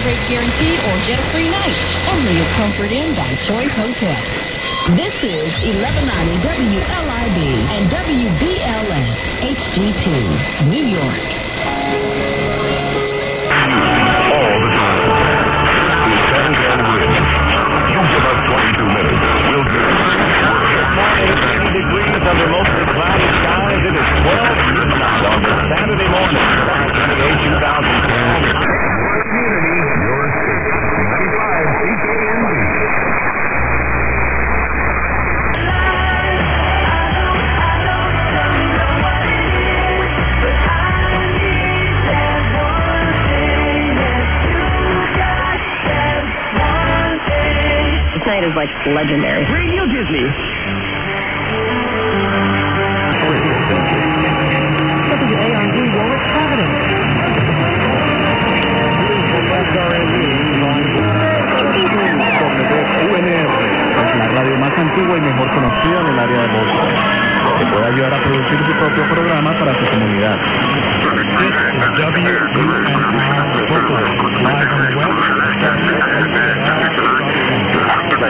rate guaranteed or get a free night. Only at Comfort Inn by Choice Hotel. This is 1190 WLIB and WBLS HD2, New York. All the time. We stand and win. You give us 22 minutes. We'll do it. This morning, 80 degrees under mostly cloudy skies. It is 12 midnight on this Saturday morning, July 28, 2010. Your community, your station. 95 CKND. Tonight is like legendary. Radio Disney. WARD Warwick Providence. Es la radio más antigua y mejor conocida en el área de Boston, que puede ayudar a producir su propio programa para su comunidad. WUNR Brooklyn, live on